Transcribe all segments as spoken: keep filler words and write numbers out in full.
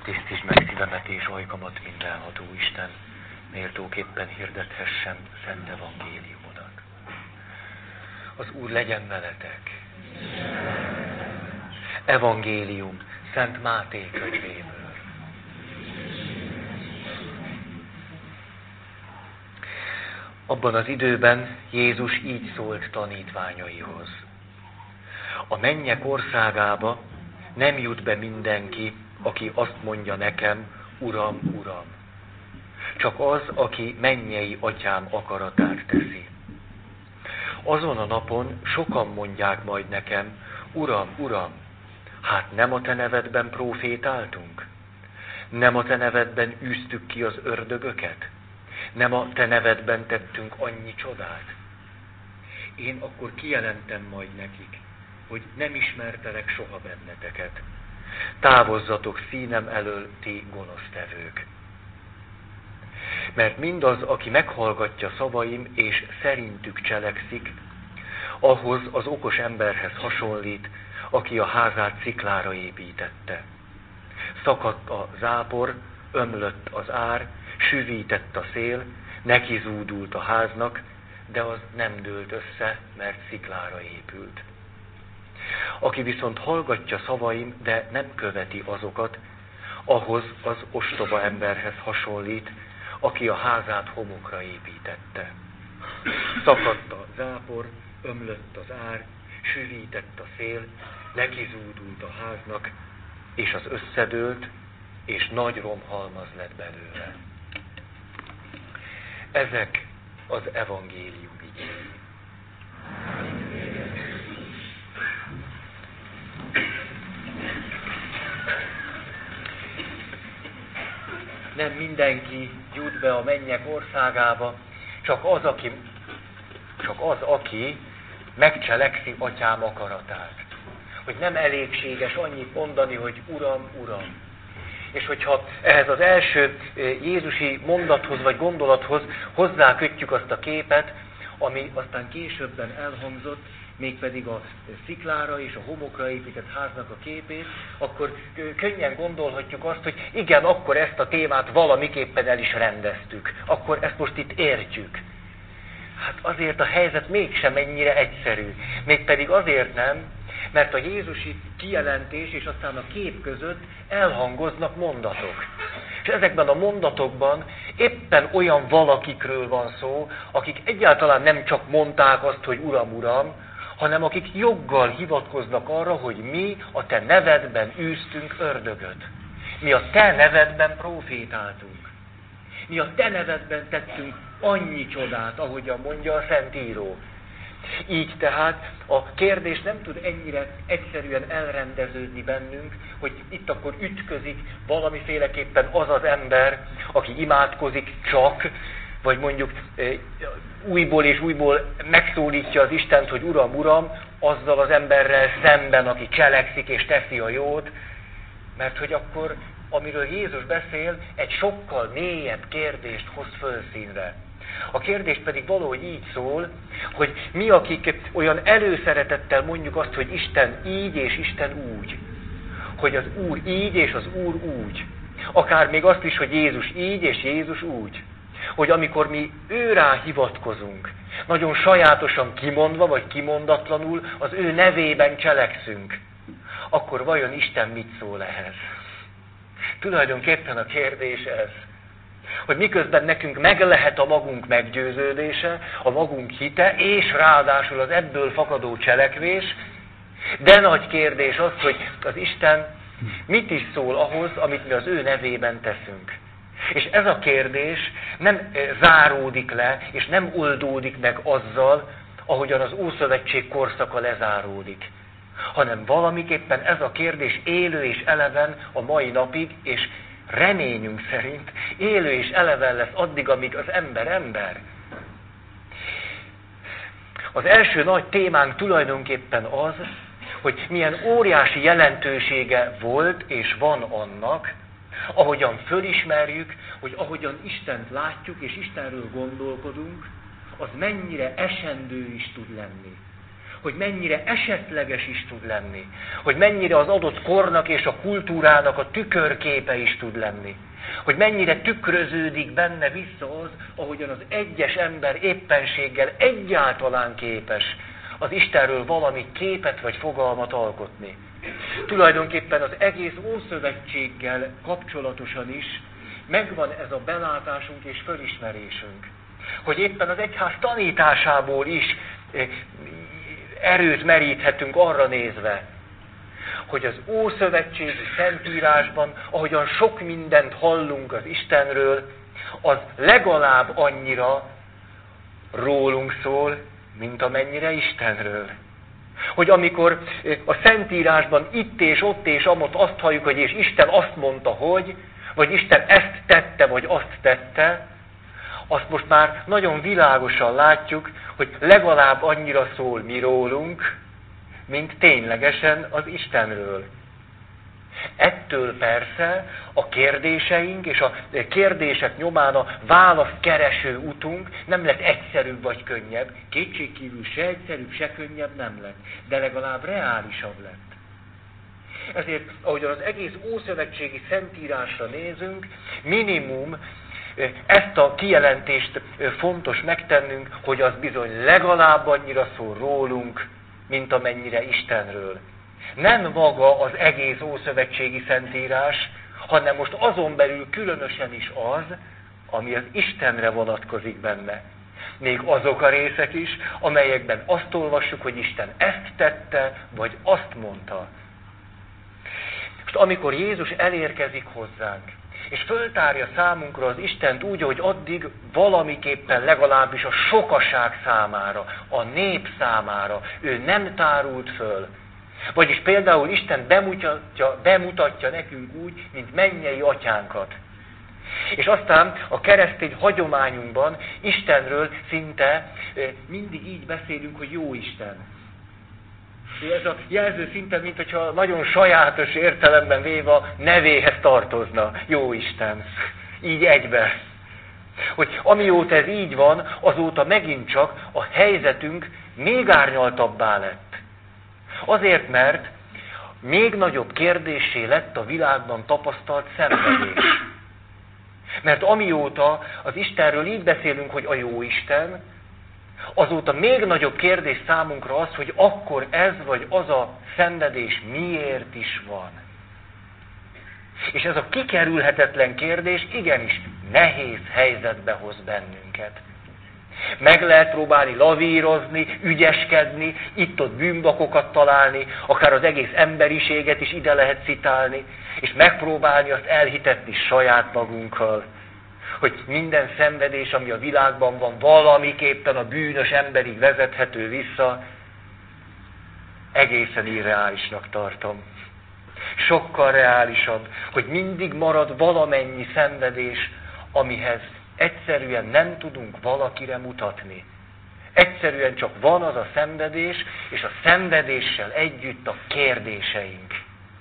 Tisztítsd meg szívemet és ajkamat, mindenható Isten, méltóképpen hirdethessem szent evangéliumodat. Az Úr legyen veletek. Evangélium Szent Máté könyvéből. Abban az időben Jézus így szólt tanítványaihoz. A mennyek országába nem jut be mindenki, aki azt mondja nekem, Uram, Uram. Csak az, aki mennyei atyám akaratát teszi. Azon a napon sokan mondják majd nekem, Uram, Uram, hát nem a te nevedben profétáltunk? Nem a te nevedben űztük ki az ördögöket? Nem a te nevedben tettünk annyi csodát? Én akkor kijelentem majd nekik, hogy nem ismertelek soha benneteket. Távozzatok színem elől, ti gonosztevők. Mert mindaz, aki meghallgatja szavaim, és szerintük cselekszik, ahhoz az okos emberhez hasonlít, aki a házát sziklára építette. Szakadt a zápor, ömlött az ár, süvített a szél, nekizúdult a háznak, de az nem dőlt össze, mert sziklára épült. Aki viszont hallgatja szavaim, de nem követi azokat, ahhoz az ostoba emberhez hasonlít, aki a házát homokra építette. Szakadt a zápor, ömlött az ár, sűvített a szél, nekizúdult a háznak, és az összedőlt, és nagy romhalmaz lett belőle. Ezek az evangélium igéi. Nem mindenki jut be a mennyek országába, csak az, aki, csak az, aki megcselekszi atyám akaratát. Hogy nem elégséges annyit mondani, hogy Uram, Uram. És hogyha ehhez az első jézusi mondathoz vagy gondolathoz hozzákötjük azt a képet, ami aztán későbben elhangzott, mégpedig a sziklára és a homokra épített háznak a képét, akkor könnyen gondolhatjuk azt, hogy igen, akkor ezt a témát valamiképpen el is rendeztük. Akkor ezt most itt értjük. Hát azért a helyzet mégsem ennyire egyszerű. Mégpedig azért nem, mert a jézusi kijelentés és aztán a kép között elhangoznak mondatok. És ezekben a mondatokban éppen olyan valakikről van szó, akik egyáltalán nem csak mondták azt, hogy Uram, Uram, hanem akik joggal hivatkoznak arra, hogy mi a te nevedben űztünk ördögöt. Mi a te nevedben profétáltunk. Mi a te nevedben tettünk annyi csodát, ahogyan mondja a Szentíró. Így tehát a kérdés nem tud ennyire egyszerűen elrendeződni bennünk, hogy itt akkor ütközik valamiféleképpen az az ember, aki imádkozik csak, vagy mondjuk újból és újból megszólítja az Istent, hogy Uram, Uram, azzal az emberrel szemben, aki cselekszik és teszi a jót, mert hogy akkor, amiről Jézus beszél, egy sokkal mélyebb kérdést hoz fölszínre. A kérdés pedig valahogy így szól, hogy mi, akik olyan előszeretettel mondjuk azt, hogy Isten így és Isten úgy. Hogy az Úr így és az Úr úgy. Akár még azt is, hogy Jézus így és Jézus úgy. Hogy amikor mi őrá hivatkozunk, nagyon sajátosan kimondva vagy kimondatlanul az ő nevében cselekszünk, akkor vajon Isten mit szól ehhez? Tulajdonképpen a kérdés ez. Hogy miközben nekünk meg lehet a magunk meggyőződése, a magunk hite, és ráadásul az ebből fakadó cselekvés, de nagy kérdés az, hogy az Isten mit is szól ahhoz, amit mi az ő nevében teszünk. És ez a kérdés nem záródik le, és nem oldódik meg azzal, ahogyan az Ószövetség korszaka lezáródik, hanem valamiképpen ez a kérdés élő és eleven a mai napig, és reményünk szerint élő és eleven lesz addig, amíg az ember ember. Az első nagy témánk tulajdonképpen az, hogy milyen óriási jelentősége volt és van annak, ahogyan fölismerjük, hogy ahogyan Istent látjuk és Istenről gondolkodunk, az mennyire esendő is tud lenni. hogy mennyire esetleges is tud lenni, hogy mennyire az adott kornak és a kultúrának a tükörképe is tud lenni, hogy mennyire tükröződik benne vissza az, ahogyan az egyes ember éppenséggel egyáltalán képes az Istenről valami képet vagy fogalmat alkotni. Tulajdonképpen az egész Ószövetséggel kapcsolatosan is megvan ez a belátásunk és fölismerésünk, hogy éppen az egyház tanításából is erőt meríthetünk arra nézve, hogy az Ószövetségi Szentírásban, ahogyan sok mindent hallunk az Istenről, az legalább annyira rólunk szól, mint amennyire Istenről. Hogy amikor a Szentírásban itt és ott és amott azt halljuk, hogy és Isten azt mondta, hogy, vagy Isten ezt tette, vagy azt tette, azt most már nagyon világosan látjuk, hogy legalább annyira szól mi rólunk, mint ténylegesen az Istenről. Ettől persze a kérdéseink és a kérdések nyomán a válaszkereső utunk nem lett egyszerűbb vagy könnyebb. Kétségkívül se egyszerűbb, se könnyebb nem lett, de legalább reálisabb lett. Ezért, ahogyan az egész Ószövetségi Szentírásra nézünk, minimum ezt a kijelentést fontos megtennünk, hogy az bizony legalább annyira szól rólunk, mint amennyire Istenről. Nem maga az egész Ószövetségi Szentírás, hanem most azon belül különösen is az, ami az Istenre vonatkozik benne. Még azok a részek is, amelyekben azt olvassuk, hogy Isten ezt tette, vagy azt mondta. Most amikor Jézus elérkezik hozzánk, és föltárja számunkra az Istent úgy, hogy addig valamiképpen legalábbis a sokaság számára, a nép számára ő nem tárult föl. Vagyis például Isten bemutatja, bemutatja nekünk úgy, mint mennyei atyánkat. És aztán a keresztény hagyományunkban Istenről szinte mindig így beszélünk, hogy jó Isten. Ez a jelző szinte, mint hogyha nagyon sajátos értelemben véve a nevéhez tartozna. Jó Isten. Így egybe. Hogy amióta ez így van, azóta megint csak a helyzetünk még árnyaltabbá lett. Azért, mert még nagyobb kérdéssé lett a világban tapasztalt szenvedés. Mert amióta az Istenről így beszélünk, hogy a jó Isten, azóta még nagyobb kérdés számunkra az, hogy akkor ez vagy az a szenvedés miért is van. És ez a kikerülhetetlen kérdés igenis nehéz helyzetbe hoz bennünket. Meg lehet próbálni lavírozni, ügyeskedni, itt-ott bűnbakokat találni, akár az egész emberiséget is ide lehet citálni, és megpróbálni azt elhitetni saját magunkkal, hogy minden szenvedés, ami a világban van, valamiképpen a bűnös emberig vezethető vissza, egészen irreálisnak tartom. Sokkal reálisabb, hogy mindig marad valamennyi szenvedés, amihez egyszerűen nem tudunk valakire mutatni. Egyszerűen csak van az a szenvedés, és a szenvedéssel együtt a kérdéseink.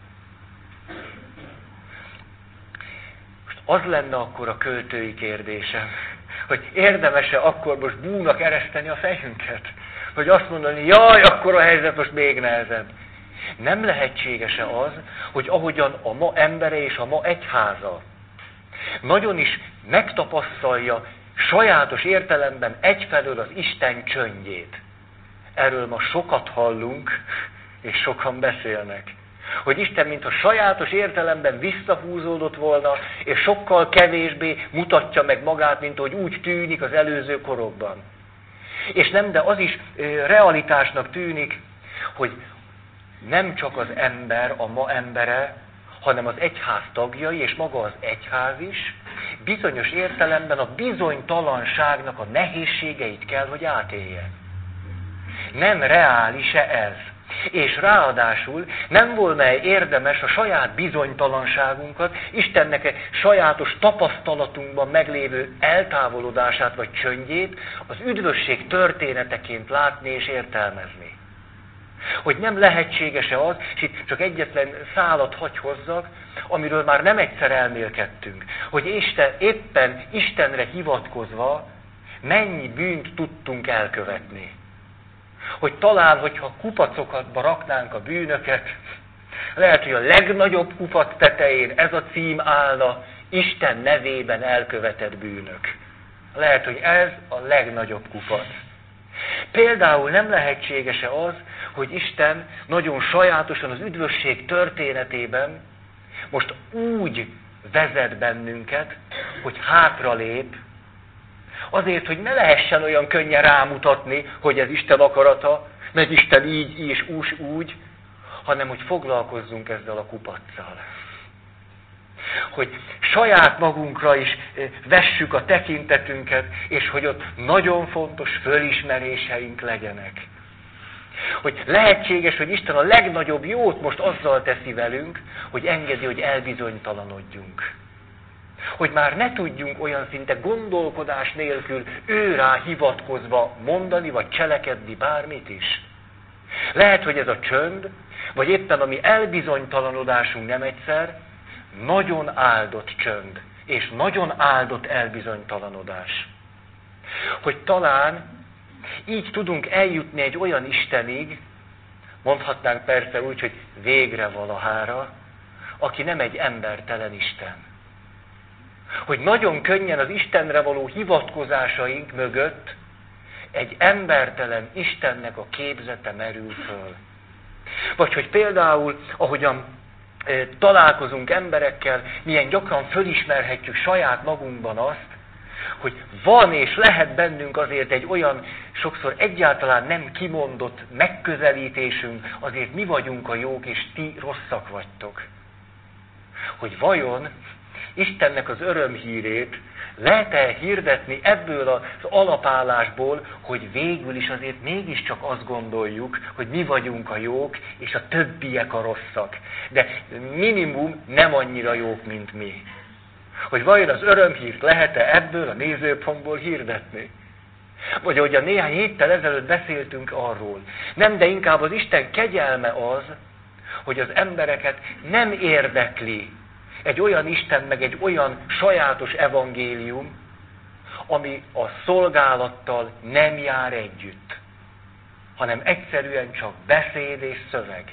Most az lenne akkor a költői kérdésem, hogy érdemes-e akkor most búnak ereszteni a fejünket? Hogy azt mondani, jaj, akkor a helyzet most még nehezebb. Nem lehetséges-e az, hogy ahogyan a ma embere és a ma egyháza nagyon is megtapasztalja sajátos értelemben egyfelől az Isten csöndjét. Erről ma sokat hallunk, és sokan beszélnek. Hogy Isten mintha sajátos értelemben visszahúzódott volna, és sokkal kevésbé mutatja meg magát, mint hogy úgy tűnik az előző korokban. És nem, de az is realitásnak tűnik, hogy nem csak az ember, a ma embere, hanem az egyház tagjai, és maga az egyház is, bizonyos értelemben a bizonytalanságnak a nehézségeit kell, hogy átélje. Nem reális-e ez? És ráadásul nem volna érdemes a saját bizonytalanságunkat, Istennek egy sajátos tapasztalatunkban meglévő eltávolodását vagy csöndjét az üdvösség történeteként látni és értelmezni. Hogy nem lehetséges-e az, és itt csak egyetlen szálat hagy hozzak, amiről már nem egyszer elmélkedtünk, hogy Isten, éppen Istenre hivatkozva mennyi bűnt tudtunk elkövetni. hogy talán, hogyha kupacokatba raknánk a bűnöket, lehet, hogy a legnagyobb kupac tetején ez a cím állna, Isten nevében elkövetett bűnök. Lehet, hogy ez a legnagyobb kupac. Például nem lehetséges-e az, hogy Isten nagyon sajátosan az üdvösség történetében most úgy vezet bennünket, hogy hátralép, azért, hogy ne lehessen olyan könnyen rámutatni, hogy ez Isten akarata, meg Isten így és úgy, úgy, hanem hogy foglalkozzunk ezzel a kupaccal. Hogy saját magunkra is vessük a tekintetünket, és hogy ott nagyon fontos fölismeréseink legyenek. Hogy lehetséges, hogy Isten a legnagyobb jót most azzal teszi velünk, hogy engedi, hogy elbizonytalanodjunk. Hogy már ne tudjunk olyan szinte gondolkodás nélkül őrá hivatkozva mondani, vagy cselekedni bármit is. Lehet, hogy ez a csönd, vagy éppen a mi elbizonytalanodásunk nem egyszer, nagyon áldott csönd, és nagyon áldott elbizonytalanodás. Hogy talán így tudunk eljutni egy olyan Istenig, mondhatnánk persze úgy, hogy végre valahára, aki nem egy embertelen Isten. Hogy nagyon könnyen az Istenre való hivatkozásaink mögött egy embertelen Istennek a képzete merül föl. Vagy hogy például, ahogyan e, találkozunk emberekkel, milyen gyakran fölismerhetjük saját magunkban azt, hogy van és lehet bennünk azért egy olyan, sokszor egyáltalán nem kimondott megközelítésünk, azért mi vagyunk a jók, és ti rosszak vagytok. Hogy vajon Istennek az örömhírét lehet-e hirdetni ebből az alapállásból, hogy végül is azért mégiscsak azt gondoljuk, hogy mi vagyunk a jók, és a többiek a rosszak. De minimum nem annyira jók, mint mi. Hogy vajon az örömhírt lehet-e ebből a nézőpontból hirdetni? Vagy ahogy a néhány héttel ezelőtt beszéltünk arról. Nem, de inkább az Isten kegyelme az, hogy az embereket nem érdekli egy olyan Isten, meg egy olyan sajátos evangélium, ami a szolgálattal nem jár együtt, hanem egyszerűen csak beszéd és szöveg.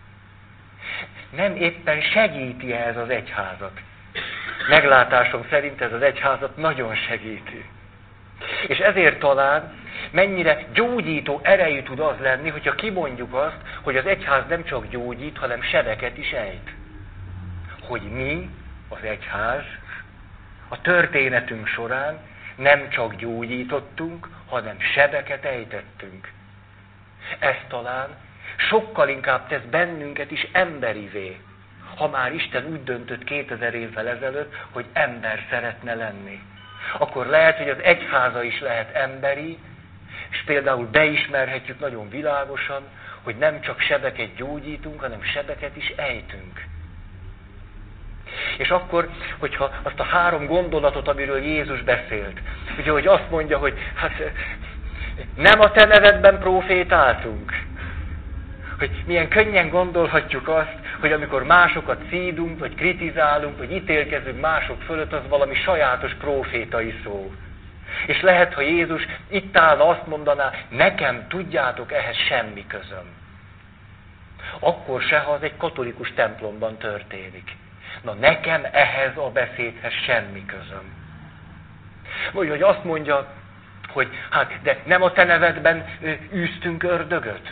Nem éppen segíti ez az egyházat. Meglátásom szerint ez az egyházat nagyon segíti. És ezért talán mennyire gyógyító erejű tud az lenni, hogyha kimondjuk azt, hogy az egyház nem csak gyógyít, hanem sebeket is ejt. Hogy mi, az egyház, a történetünk során nem csak gyógyítottunk, hanem sebeket ejtettünk. Ez talán sokkal inkább tesz bennünket is emberivé, ha már Isten úgy döntött kétezer évvel ezelőtt, hogy ember szeretne lenni. Akkor lehet, hogy az egyháza is lehet emberi, és például beismerhetjük nagyon világosan, hogy nem csak sebeket gyógyítunk, hanem sebeket is ejtünk. És akkor, hogyha azt a három gondolatot, amiről Jézus beszélt, ugye, hogy azt mondja, hogy hát nem a te nevedben profétáltunk, hogy milyen könnyen gondolhatjuk azt, hogy amikor másokat szídunk, vagy kritizálunk, vagy ítélkezünk mások fölött, az valami sajátos profétai szó. És lehet, ha Jézus itt állna, azt mondaná, nekem tudjátok, ehhez semmi közöm. Akkor se, ha az egy katolikus templomban történik. Na nekem ehhez a beszédhez semmi közöm. Vagy hogy azt mondja, hogy hát de nem a te nevedben űztünk ördögöt.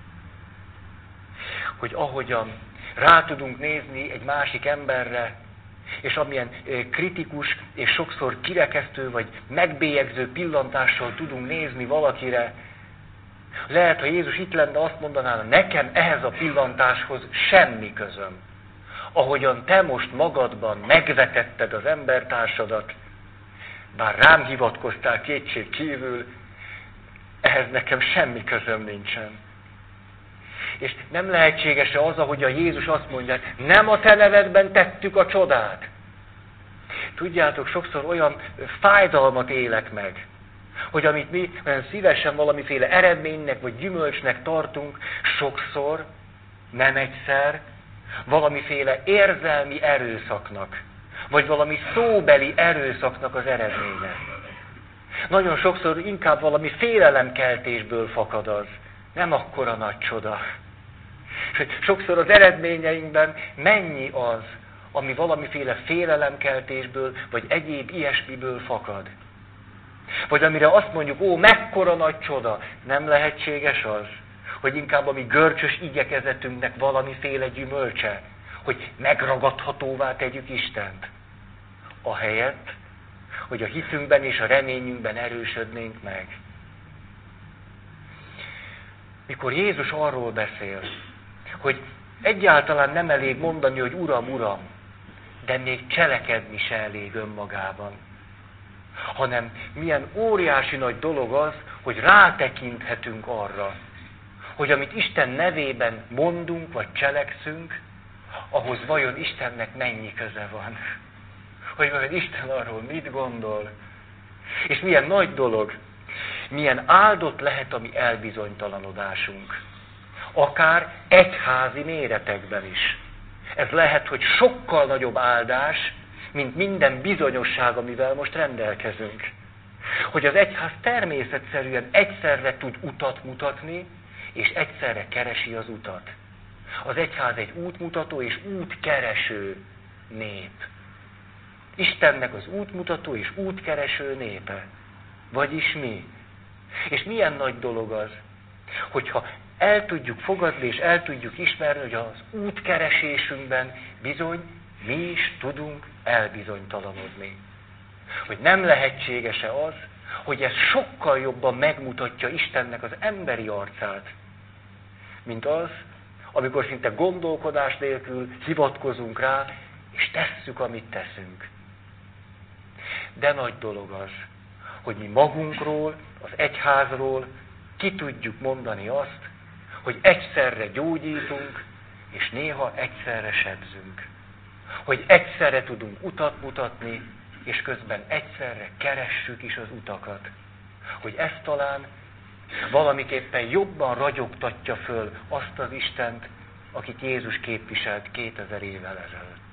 Hogy ahogyan rá tudunk nézni egy másik emberre, és amilyen kritikus és sokszor kirekesztő vagy megbélyegző pillantással tudunk nézni valakire, lehet, ha Jézus itt lenne, azt mondaná, nekem ehhez a pillantáshoz semmi közöm. Ahogyan te most magadban megvetetted az embertársadat, bár rám hivatkoztál kétség kívül, ehhez nekem semmi közöm nincsen. És nem lehetséges-e az, ahogy a Jézus azt mondja, nem a te nevedben tettük a csodát. Tudjátok, sokszor olyan fájdalmat élek meg, hogy amit mi olyan szívesen valamiféle eredménynek vagy gyümölcsnek tartunk, sokszor, nem egyszer, valamiféle érzelmi erőszaknak, vagy valami szóbeli erőszaknak az eredménye. Nagyon sokszor inkább valami félelemkeltésből fakad az, Nem akkora nagy csoda. Sokszor az eredményeinkben mennyi az, ami valamiféle félelemkeltésből, vagy egyéb ilyesmiből fakad. Vagy amire azt mondjuk, ó, mekkora nagy csoda, nem lehetséges az, hogy inkább a mi görcsös igyekezetünknek valamiféle gyümölcse, hogy megragadhatóvá tegyük Istent. Ahelyett, hogy a hitünkben és a reményünkben erősödnénk meg. Mikor Jézus arról beszél, hogy egyáltalán nem elég mondani, hogy Uram, Uram, de még cselekedni se elég önmagában. Hanem milyen óriási nagy dolog az, hogy rátekinthetünk arra, hogy amit Isten nevében mondunk, vagy cselekszünk, ahhoz vajon Istennek mennyi köze van. Hogy vajon Isten arról mit gondol. És milyen nagy dolog, milyen áldott lehet a mi elbizonytalanodásunk. Akár egyházi méretekben is. Ez lehet, hogy sokkal nagyobb áldás, mint minden bizonyosság, amivel most rendelkezünk. Hogy az egyház természetszerűen egyszerre tud utat mutatni, és egyszerre keresi az utat. Az egyház egy útmutató és útkereső nép. Istennek az útmutató és útkereső népe. Vagyis mi? És milyen nagy dolog az, hogyha el tudjuk fogadni és el tudjuk ismerni, hogy az útkeresésünkben bizony mi is tudunk elbizonytalanodni. Hogy nem lehetséges-e az, hogy ez sokkal jobban megmutatja Istennek az emberi arcát, mint az, amikor szinte gondolkodás nélkül hivatkozunk rá, és tesszük, amit teszünk. De nagy dolog az, hogy mi magunkról, az egyházról ki tudjuk mondani azt, hogy egyszerre gyógyítunk, és néha egyszerre sebzünk. Hogy egyszerre tudunk utat mutatni, és közben egyszerre keressük is az utakat. Hogy ez talán valamiképpen jobban ragyogtatja föl azt az Istent, akit Jézus képviselt kétezer évvel ezelőtt.